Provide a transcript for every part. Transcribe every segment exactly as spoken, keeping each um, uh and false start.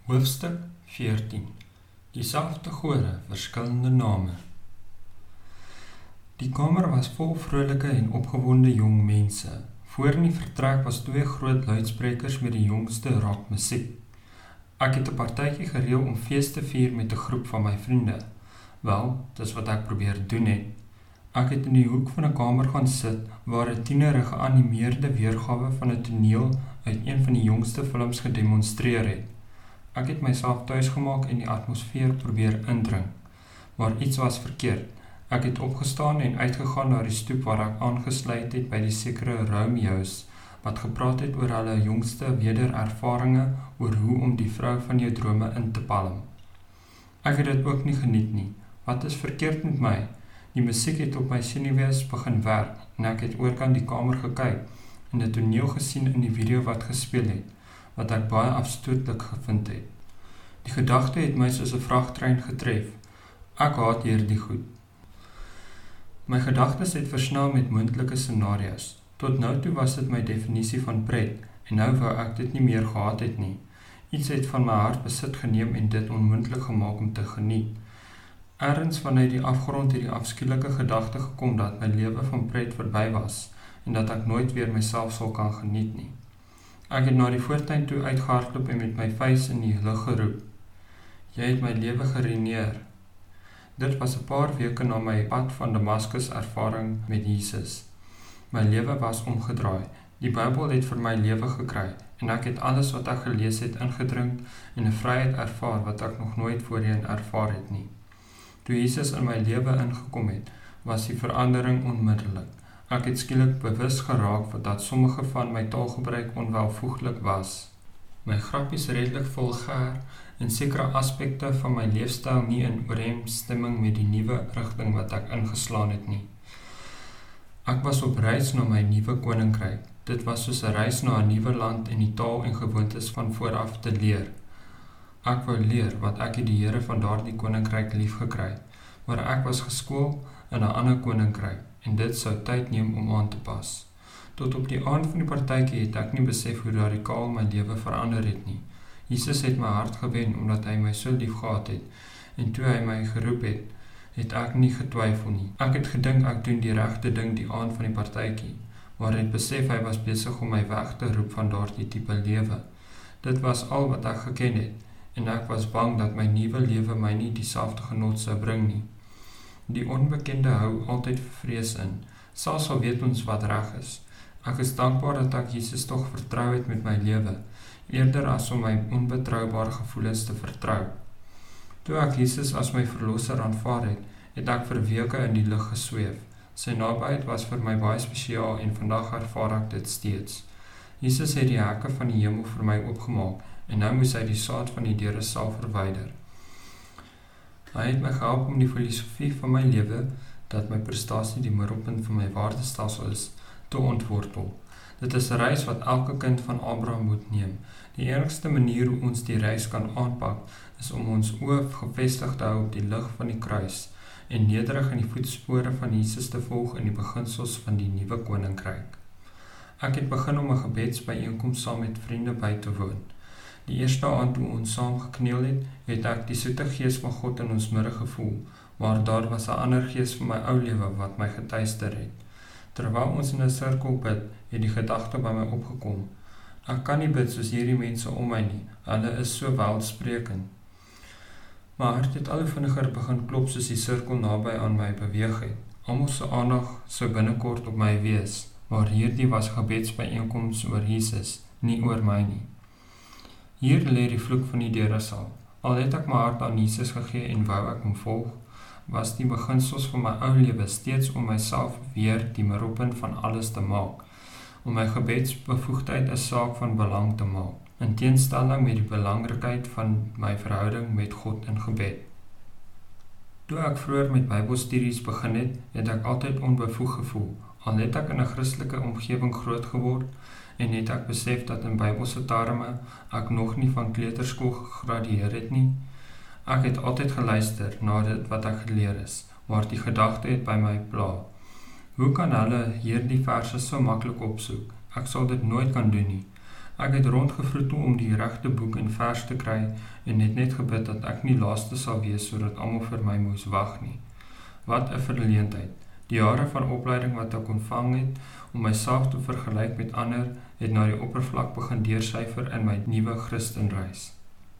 Hoofstuk veertien. Dieselfde gode, verskillende name. Die kamer was vol vrolike en opgewonde jong mense. Voor in die vertrek was twee groot luidsprekers met die jongste rock musiek. Ek het 'n partytjie gereël om fees te vier met 'n groep van my vriende. Wel, dis wat ek probeer doen het. Ek het in die hoek van 'n kamer gaan sit waar 'n tiener 'n geanimeerde weergawe van 'n toneel uit een van die jongste films gedemonstreer het. Ek het myself tuis gemaak en die atmosfeer probeer indring, maar iets was verkeerd. Ek het opgestaan en uitgegaan na die stoep waar ek aangesluit het by die sekere Romeo's, wat gepraat het oor hulle jongste wederervarings oor hoe om die vrou van jou drome in te palm. Ek het dit ook nie geniet nie. Wat is verkeerd met my? Die musiek het op my senuwees begin werk en ek het oorkant die kamer gekyk en 'n toneel gesien in die video wat gespeel het, wat ek baie afstootlik gevind het. Die gedagte het my soos 'n vragtrein getref. Ek haat hierdie goed. My gedagtes het versnel met moontlike scenario's. Tot nou toe was dit my definisie van pret, en nou wou ek dit nie meer gehad het nie. Iets het van my hart besit geneem en dit onmoontlik gemaak om te geniet. Ergens vanuit die afgrond het die afskuwelike gedagte gekom dat my lewe van pret verby was, en dat ek nooit weer myself sal kan geniet nie. Ek het na die voortuin toe uitgehardloop en met my vuis in die lug geroep. Jy het my lewe geruïneer. Dit was 'n paar weke na my pad van Damaskus ervaring met Jesus. My lewe was omgedraai. Die Bybel het vir my lewe gekry en ek het alles wat ek gelees het ingedrink en 'n vryheid ervaar wat ek nog nooit voorheen ervaar het nie. Toe Jesus in my lewe ingekom het, was die verandering onmiddellik. Ek het skielik bewus geraak dat sommige van my taalgebruik onwelvoeglik was. My grappies redelik vulgair en sekere aspekte van my leefstyl nie in ooreenstemming met die nuwe rigting wat ek ingeslaan het nie. Ek was op reis na my nuwe koninkryk. Dit was soos 'n reis na 'n nuwe land en die taal en gewoontes van vooraf te leer. Ek wou leer wat ek het die Here van daardie koninkryk lief gekry, maar ek was geskool in 'n ander koninkryk en dit sou tyd neem om aan te pas. Tot op die aand van die partytjie het ek nie besef hoe radikaal my lewe verander het nie. Jesus het my hart gewen omdat hy my so lief gehad het, en toe hy my geroep het, het ek nie getwyfel nie. Ek het gedink ek doen die regte ding die aand van die partytjie, maar het besef hy was besig om my weg te roep van daardie tipe lewe. Dit was al wat ek geken het, en ek was bang dat my nuwe lewe my nie dieselfde genot sou bring nie. Die onbekende hou altyd vrees in, selfs al weet ons wat reg is. Ek is dankbaar dat ek Jesus tog vertrou het met my lewe, eerder as om my onbetroubare gevoelens te vertrou. Toe ek Jesus as my verlosser aanvaar het, het ek vir weke in die lug gesweef. Sy nabyheid was vir my baie spesiaal en vandag ervaar ek dit steeds. Jesus het die hekke van die hemel vir my oopgemaak en nou moes hy die saad van die deure sal verwyder. Hy het my gehelp om die filosofie van my lewe, dat my prestasie die middelpunt van my waardestelsel is, te ontwortel. Dit is 'n reis wat elke kind van Abraham moet neem. Die enigste manier hoe ons die reis kan aanpak, is om ons oë gefestig te hou op die lig van die kruis en nederig in die voetspore van Jesus te volg in die beginsels van die nuwe koninkryk. Ek het begin om 'n gebedsbyeenkoms saam met vriende by te woon. Die eerste aand toe ons saam gekneel het, het ek die soete gees van God in ons midde gevoel, maar daar was 'n ander gees van my ou lewe wat my getuister het. Terwyl ons in 'n sirkel bid, het die gedagte by my opgekom. Ek kan nie bid soos hierdie mense om my nie, hulle is so welsprekend. My hart het al hoe vinniger begin klop soos die sirkel naby aan my beweeg het. Almal se aandag sou binnekort op my wees, maar hierdie was gebedsbyeenkoms oor Jesus, nie oor my nie. Hier lê die vloek van die deursaal. Al het ek my hart aan Jesus gegee en wou ek hom volg, was die beginsels van my ou lewe steeds om myself weer die middelpunt van alles te maak, om my gebedsbevoegdheid 'n saak van belang te maak, in teenstelling met die belangrikheid van my verhouding met God in gebed. Toe ek vroeër met Bybelstudies begin het, het ek altyd onbevoeg gevoel, al het ek in 'n Christelike omgewing groot geword, en het ek besef dat in Bybelse terme ek nog nie van kleuterskool gegradueer het nie. Ek het altyd geluister na dit wat ek geleer is, maar die gedagte het by my pla. Hoe kan hulle hierdie verse so maklik opsoek? Ek sal dit nooit kan doen nie. Ek het rondgevroet om die regte boek en vers te kry en het net gebid dat ek nie laaste sal wees sodat almal vir my moes wag nie. Wat 'n verleentheid. Die jare van opleiding wat ek ontvang het om myself te vergelyk met ander het na die oppervlak begin deursyfer in my nuwe Christenreis.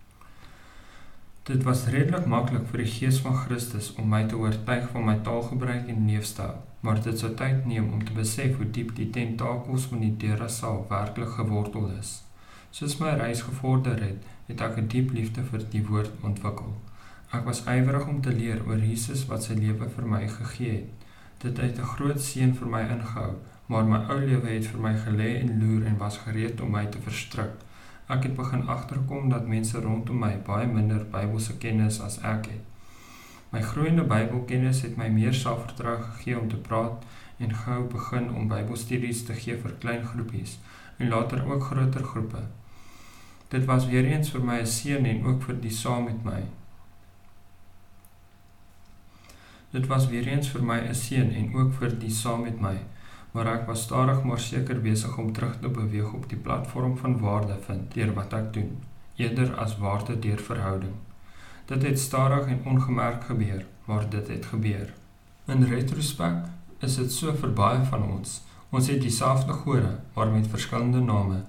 Dit was redelik maklik vir die Gees van Christus om my te oortuig van my taalgebruik en leefstyl, maar dit sou tyd neem om te besef hoe diep die tentakels van die Derasaal werklik gewortel is. Soos my reis gevorder het, het ek 'n diep liefde vir die woord ontwikkel. Ek was ywerig om te leer oor Jesus wat sy lewe vir my gegee het. Dit het 'n groot seën vir my ingehou, maar my ou lewe het vir my gelê en loer en was gereed om my te verstrik. Ek het begin agterkom dat mense rondom my baie minder Bybelse kennis as ek het. My groeiende Bybelkennis het my meer selfvertroue gegee om te praat en gou begin om Bybelstudies te gee vir klein groepies en later ook groter groepe. Dit was weer eens vir my 'n seën en ook vir die saam met my. Dit was weer eens vir my 'n seën en ook vir die saam met my, maar ek was stadig maar seker besig om terug te beweeg op die platform van waarde vind deur wat ek doen, eerder as waarde deur verhouding. Dit het stadig en ongemerk gebeur, maar dit het gebeur. In retrospek is dit so vir baie van ons. Ons het dieselfde gode, maar met verskillende name.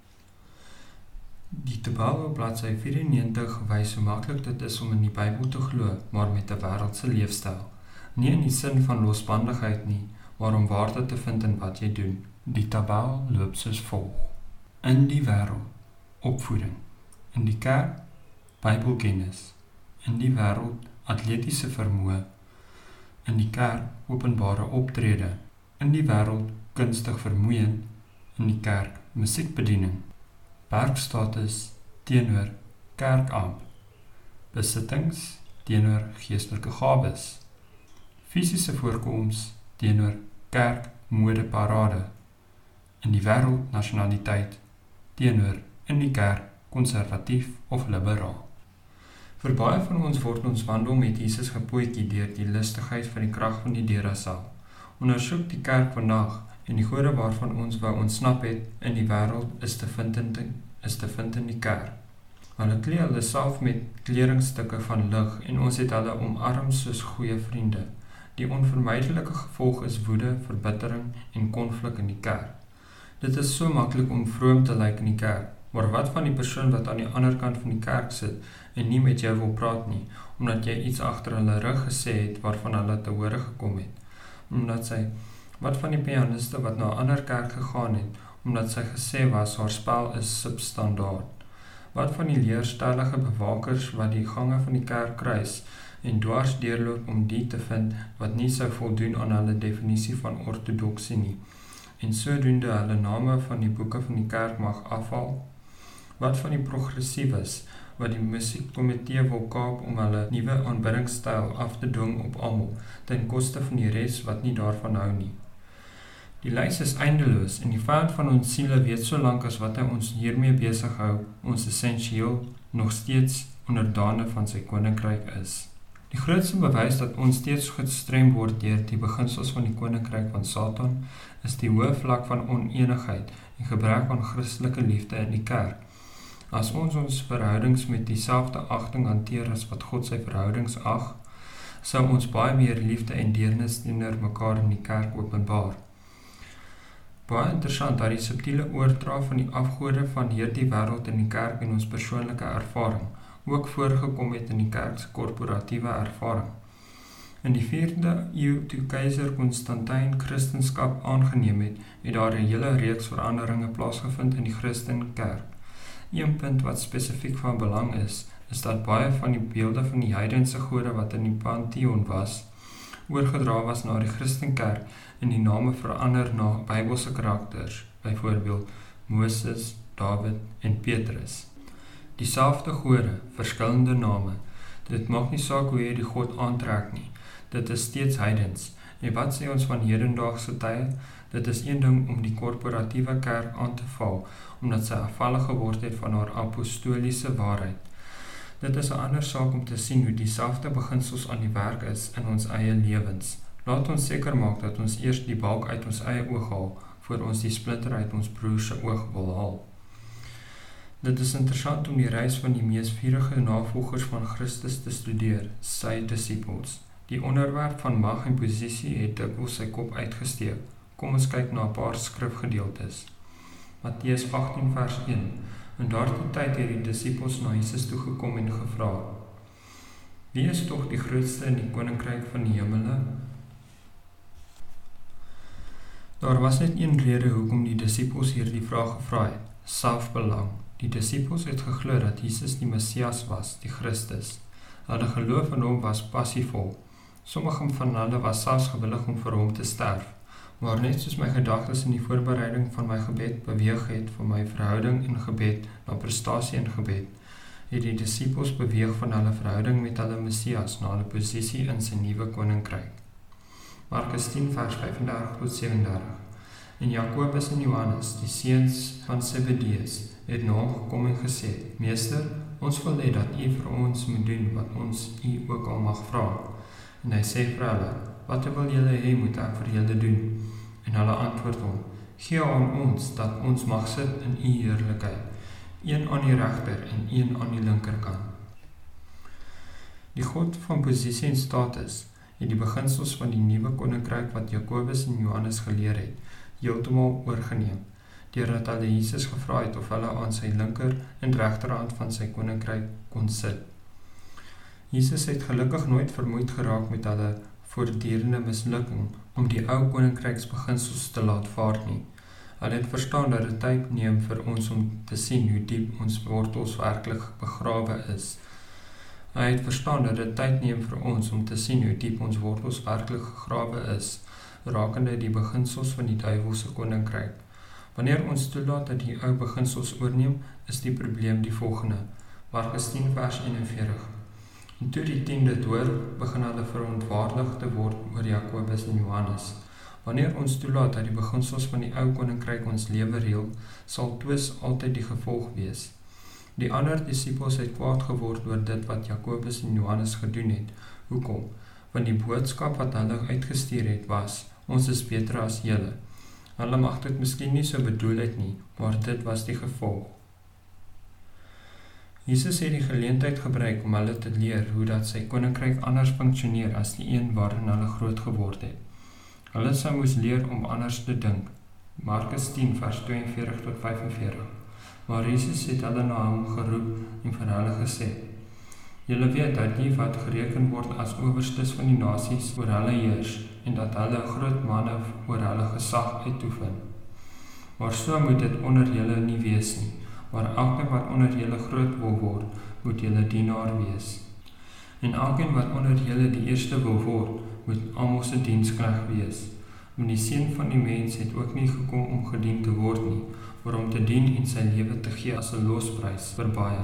Die tabel op bladsy vyf-en-negentig wys hoe maklik dit is om in die Bybel te glo, maar met 'n wêreldse leefstyl. Nie in die sin van losbandigheid nie, maar om waarde te vind in wat jy doen. Die tabel loop soos volg. In die wêreld, opvoeding. In die kerk, Bybelkennis. In die wêreld, atletiese vermoë. In die kerk, openbare optrede. In die wêreld, kunstig vermoëend. In die kerk, musiekbediening. Bergstatus teenoor kerkamp. Besittings teenoor geestelike gawes. Fisiese voorkoms teenoor kerk modeparade. In die wêreld nasionaliteit teenoor in die kerk konservatief of liberaal. Vir baie van ons word ons wandel met Jesus gepootjie deur die lustigheid van die krag van die Derasaal. Ondersoek die kerk vandag en die gode waarvan ons wou ontsnap het in die wêreld is te vind in, is te vind in die kerk. Hulle klee hulle self met kledingstukke van lig en ons het hulle omarm soos goeie vriende. Die onvermydelike gevolg is woede, verbittering en konflik in die kerk. Dit is so maklik om vroom te lyk in die kerk, maar wat van die persoon wat aan die ander kant van die kerk sit en nie met jou wil praat nie, omdat jy iets agter hulle rug gesê het waarvan hulle te hore gekom het? Omdat sy, wat van die pianiste wat na 'n ander kerk gegaan het, omdat sy gesê was haar spel is substandaard? Wat van die leerstellige bewakers wat die gange van die kerk kruis en dwars deurloop om die te vind wat nie sou voldoen aan hulle definisie van ortodoksie nie, en sodoende hulle name van die boeke van die kerk mag afhaal? Wat van die progressiewes wat die musiekkomitee wil kaap om hulle nuwe aanbiddingstyl af te dwing op almal, ten koste van die res wat nie daarvan hou nie? Die lys is eindeloos en die vyand van ons siele weet so lank as wat hy ons hiermee besig hou, ons essensieel nog steeds onderdane van sy koninkryk is. Die grootste bewys dat ons steeds gestrem word deur die beginsels van die koninkryk van Satan is die hoë vlak van oneenigheid en gebrek aan Christelike liefde in die kerk. As ons ons verhoudings met dieselfde agting hanteer as wat God sy verhoudings ag, sou ons baie meer liefde en deernis teenoor mekaar in die kerk openbaar. Baie interessant dat die subtiele oordra van die afgode van hierdie wêreld in die kerk en ons persoonlike ervaring ook voorgekom het in die kerk se korporatiewe ervaring. In die vierde eeu toe keiser Konstantin Christendom aangeneem het, het daar 'n hele reeks veranderinge plaasgevind in die Christenkerk. Een punt wat spesifiek van belang is, is dat baie van die beelde van die heidense gode wat in die Pantheon was, oorgedra was na die Christenkerk en die name verander na Bybelse karakters, byvoorbeeld Moses, Dawid en Petrus. Dieselfde gode, verskillende name. Dit maak nie saak hoe jy die God aantrek nie. Dit is steeds heidens. En wat sê ons van hedendaagse tye? Dit is een ding om die korporatiewe kerk aan te val, omdat sy afvallig geword het van haar apostoliese waarheid. Dit is 'n ander saak om te sien hoe dieselfde beginsels aan die werk is in ons eie lewens. Laat ons seker maak dat ons eers die balk uit ons eie oog haal, voor ons die splinter uit ons broer se oog wil haal. Dit is interessant om die reis van die mees vurige navolgers van Christus te studeer, sy disippels. Die onderwerp van mag en posisie het dikwels sy kop uitgesteek. Kom ons kyk na 'n paar skrifgedeeltes. Matteus agttien vers een. In daardie tyd het die disippels na Jesus toe gekom en gevra: Wie is tog die grootste in die koninkryk van die hemele? Daar was net een rede hoekom die disippels hierdie vraag gevra het: selfbelang. Die disippels het geglo dat Jesus die Messias was, die Christus. Hulle geloof in hom was passievol. Sommige van hulle was selfs gewillig om vir hom te sterf. Maar net soos my gedagtes in die voorbereiding van my gebed beweeg het van my verhouding in gebed na prestasie in gebed, het die disippels beweeg van hulle verhouding met hulle Messias na hulle posisie in sy nuwe koninkryk. Markus tien vers vyf en dertig tot ses en dertig. En Jakobus en Johannes, die seuns van Zebedeus, het na hom gekom en gesê: Meester, ons wil hê dat u vir ons moet doen wat ons u ook al mag vra. En hy sê vir hulle: Wat wil julle hê moet ek vir julle doen? En hulle antwoord hom: Gee aan ons dat ons mag sit in u heerlikheid, een aan die regter en een aan die linkerkant. Die God van posisie en status het die beginsels van die nuwe koninkryk wat Jakobus en Johannes geleer het, heeltemal oorgeneem, deurdat hulle Jesus gevra het of hulle aan sy linker en regterhand van sy koninkryk kon sit. Jesus het gelukkig nooit vermoeid geraak met hulle voortdurende mislukking om die ou koninkryksbeginsels te laat vaar nie. Hulle het verstaan dat dit tyd neem vir ons om te sien hoe diep ons wortels werklik begrawe is. Hy het verstaan dat dit tyd neem vir ons om te sien hoe diep ons wortels werklik gegrawe is, rakende die beginsels van die duiwelse koninkryk. Wanneer ons toelaat dat die ou beginsels oorneem, is die probleem die volgende. Markus tien vers eenenveertig. En toe die tien dit hoor, begin hulle verontwaardig te word oor Jakobus en Johannes. Wanneer ons toelaat dat die beginsels van die ou koninkryk ons lewe reël, sal twis altyd die gevolg wees. Die ander disippels het kwaad geword oor dit wat Jakobus en Johannes gedoen het. Hoekom? Want die boodskap wat hulle uitgestuur het was: ons is beter as julle. Hulle mag dit miskien nie so bedoel het nie, maar dit was die gevolg. Jesus het die geleentheid gebruik om hulle te leer hoe dat sy koninkryk anders funksioneer as die een waarin hulle groot geword het. Hulle sou moes leer om anders te dink. Markus tien vers tweeënveertig tot vyfenveertig. Maar Jesus het hulle na hom geroep en vir hulle gesê: Julle weet dat die wat gereken word as owerstes van die nasies oor hulle heers en dat hulle groot manne oor hulle gesag uitoefen. Maar so moet dit onder julle nie wees nie, maar elkeen wat onder julle groot wil word, moet julle dienaar wees. En elkeen wat onder julle die eerste wil word, moet almal se diensknegt wees. Want die Seun van die mens het ook nie gekom om gedien te word nie, maar om te dien en sy lewe te gee as 'n losprys vir baie.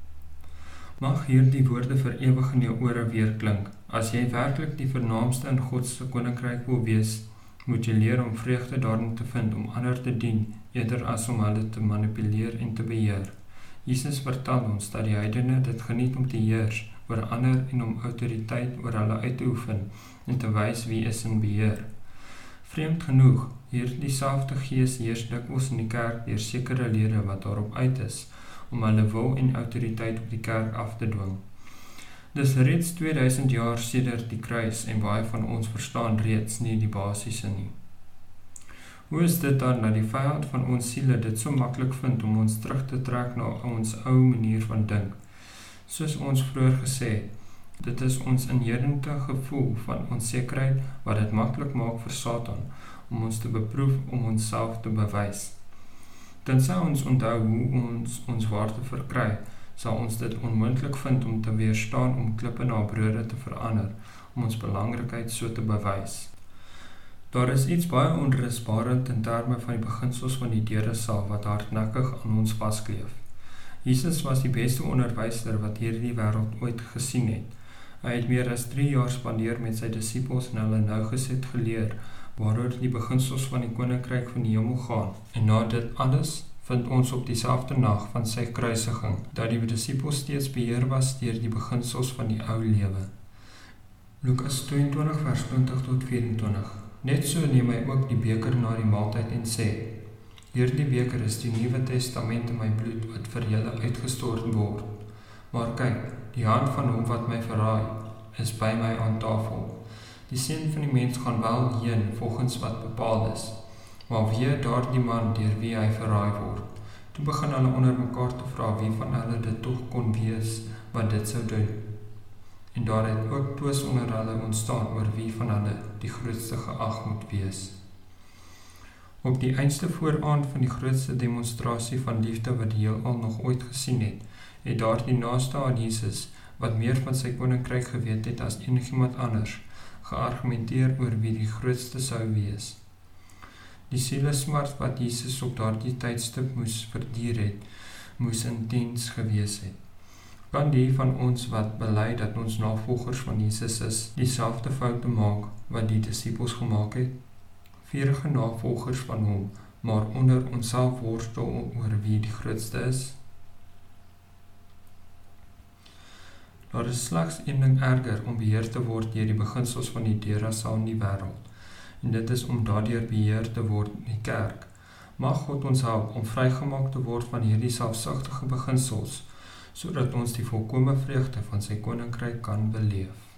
Mag hierdie woorde vir ewig in jou ore weer klink. As jy werklik die vernaamste in God se koninkryk wil wees, moet jy leer om vreugde daarin te vind om ander te dien, eerder as om hulle te manipuleer en te beheer. Jesus vertel ons dat die heidene dit geniet om te heers oor ander en om autoriteit oor hulle uit te oefen en te wys wie is in beheer. Vreemd genoeg, hierdie selfde gees heers dikwels in die kerk deur sekere lede wat daarop uit is om hulle wil en autoriteit op die kerk af te dwing. Dis reeds tweeduisend jaar sedert die kruis en baie van ons verstaan reeds nie die basiese nie. Hoe is dit dan dat die vyand van ons siele dit so maklik vind om ons terug te trek na ons ou manier van dink? Soos ons vroeër gesê het, dit is ons inherente gevoel van onsekerheid wat dit maklik maak vir Satan om ons te beproef om onsself te bewys. Tensy ons onthou hoe ons ons waarde verkry, sal ons dit onmoontlik vind om te weerstaan om klippe na brode te verander, om ons belangrikheid so te bewys. Daar is iets baie onrusbarend in terme van die beginsels van die deursaal wat hardnekkig aan ons vaskleef. Jesus was die beste onderwyser wat hierdie wêreld ooit gesien het. Hy het meer as drie jaar spandeer met sy disippels en hulle nougesit geleer waaroor die beginsels van die koninkryk van die hemel gaan. En na dit alles vind ons op dieselfde nag van sy kruisiging dat die disippels steeds beheer was deur die beginsels van die ou lewe. Lukas tweeëntwintig vers twintig tot vyf-en-twintig. Net so neem hy ook die beker na die maaltyd en sê: Hierdie beker is die Nuwe Testament in my bloed wat vir julle uitgestort word. Maar kyk, die hand van hom wat my verraai, is by my aan tafel. Die seun van die mens gaan wel heen volgens wat bepaal is, maar wie daardie man deur wie hy verraai word. Toe begin hulle onder mekaar te vra wie van hulle dit tog kon wees wat dit sou doen. En daar het ook twis onder hulle ontstaan oor wie van hulle die grootste geag moet wees. Op die einste vooraand van die grootste demonstrasie van liefde wat die heelal nog ooit gesien het, het daar die naaste aan Jesus, wat meer van sy koninkryk geweet het as enigiemand anders, geargumenteer oor wie die grootste sou wees. Die sielesmart wat Jesus op daardie tydstip moes verduur het, moes intens gewees het. Kan die van ons wat bely dat ons navolgers van Jesus is, dieselfde foute maak wat die disippels gemaak het? Vierige navolgers van hom, maar onder onsself worstel oor wie die grootste is? Daar is slegs een ding erger om beheer te word deur die beginsels van die Derasaal in die wêreld, en dit is om daardeur beheer te word in die kerk. Mag God ons help om vrygemaak te word van hierdie selfsugtige beginsels, sodat ons die volkome vreugde van sy koninkryk kan beleef.